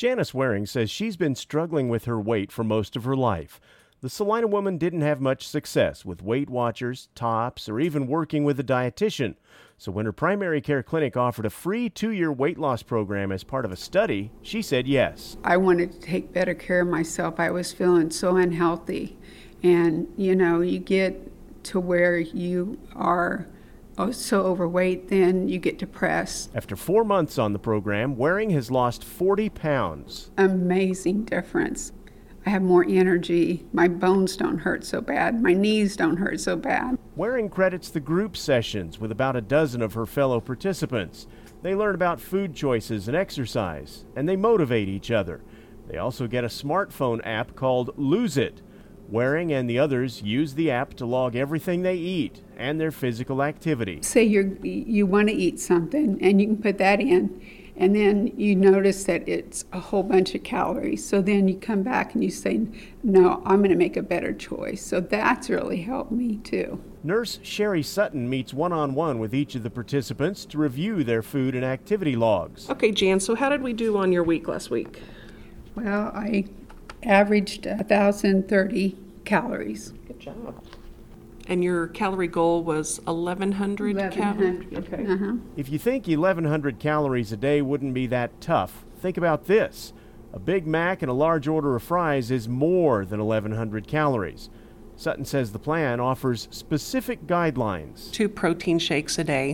Janice Waring says she's been struggling with her weight for most of her life. The Salina woman didn't have much success with Weight Watchers, Tops, or even working with a dietitian. So when her primary care clinic offered a free 2-year weight loss program as part of a study, she said yes. I wanted to take better care of myself. I was feeling so unhealthy. And, you get to where you are so overweight, then you get depressed. After 4 months on the program, Waring has lost 40 pounds. Amazing difference. I have more energy. My bones don't hurt so bad. My knees don't hurt so bad. Waring credits the group sessions with about a dozen of her fellow participants. They learn about food choices and exercise, and they motivate each other. They also get a smartphone app called Lose It. Waring and the others use the app to log everything they eat and their physical activity. Say you want to eat something, and you can put that in, and then you notice that it's a whole bunch of calories. So then you come back and you say, no, I'm going to make a better choice. So that's really helped me too. Nurse Sherry Sutton meets one-on-one with each of the participants to review their food and activity logs. Okay, Jan, so how did we do on your week last week? Well, I averaged 1,030 calories. Good job. And your calorie goal was 1,100 calories? Okay. If you think 1,100 calories a day wouldn't be that tough, think about this. A Big Mac and a large order of fries is more than 1,100 calories. Sutton says the plan offers specific guidelines. 2 protein shakes a day,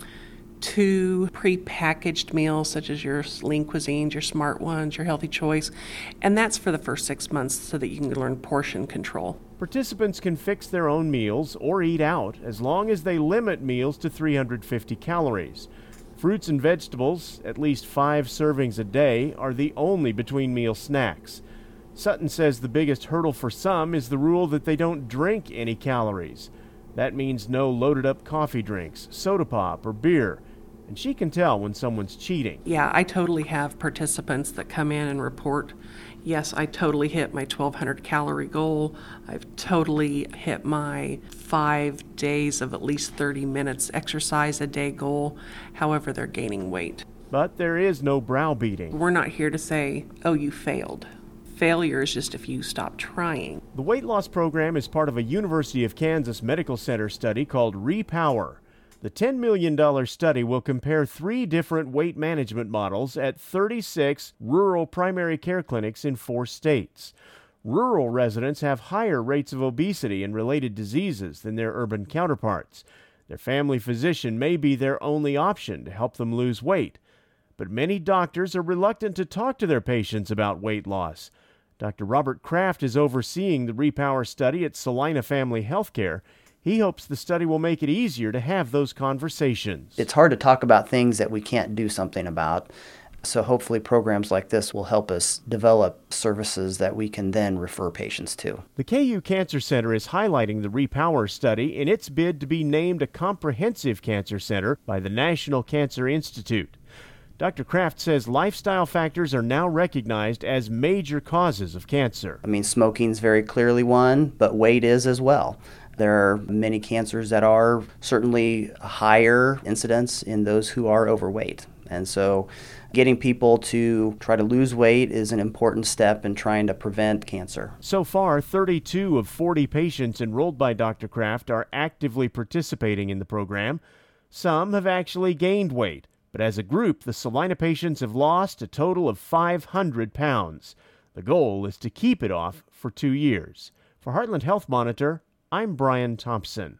2 pre-packaged meals such as your Lean Cuisines, your Smart Ones, your Healthy Choice, and that's for the first 6 months so that you can learn portion control. Participants can fix their own meals or eat out as long as they limit meals to 350 calories. Fruits and vegetables, at least 5 servings a day, are the only between-meal snacks. Sutton says the biggest hurdle for some is the rule that they don't drink any calories. That means no loaded-up coffee drinks, soda pop, or beer. And she can tell when someone's cheating. Yeah, I totally have participants that come in and report, yes, I totally hit my 1,200 calorie goal. I've totally hit my 5 days of at least 30 minutes exercise a day goal. However, they're gaining weight. But there is no browbeating. We're not here to say, oh, you failed. Failure is just if you stop trying. The weight loss program is part of a University of Kansas Medical Center study called Repower. The $10 million study will compare 3 different weight management models at 36 rural primary care clinics in 4 states. Rural residents have higher rates of obesity and related diseases than their urban counterparts. Their family physician may be their only option to help them lose weight. But many doctors are reluctant to talk to their patients about weight loss. Dr. Robert Kraft is overseeing the Repower study at Salina Family Healthcare. He hopes the study will make it easier to have those conversations. It's hard to talk about things that we can't do something about. So hopefully programs like this will help us develop services that we can then refer patients to. The KU Cancer Center is highlighting the Repower study in its bid to be named a comprehensive cancer center by the National Cancer Institute. Dr. Kraft says lifestyle factors are now recognized as major causes of cancer. Smoking's very clearly one, but weight is as well. There are many cancers that are certainly higher incidence in those who are overweight. And so getting people to try to lose weight is an important step in trying to prevent cancer. So far, 32 of 40 patients enrolled by Dr. Kraft are actively participating in the program. Some have actually gained weight. But as a group, the Salina patients have lost a total of 500 pounds. The goal is to keep it off for 2 years. For Heartland Health Monitor, I'm Brian Thompson.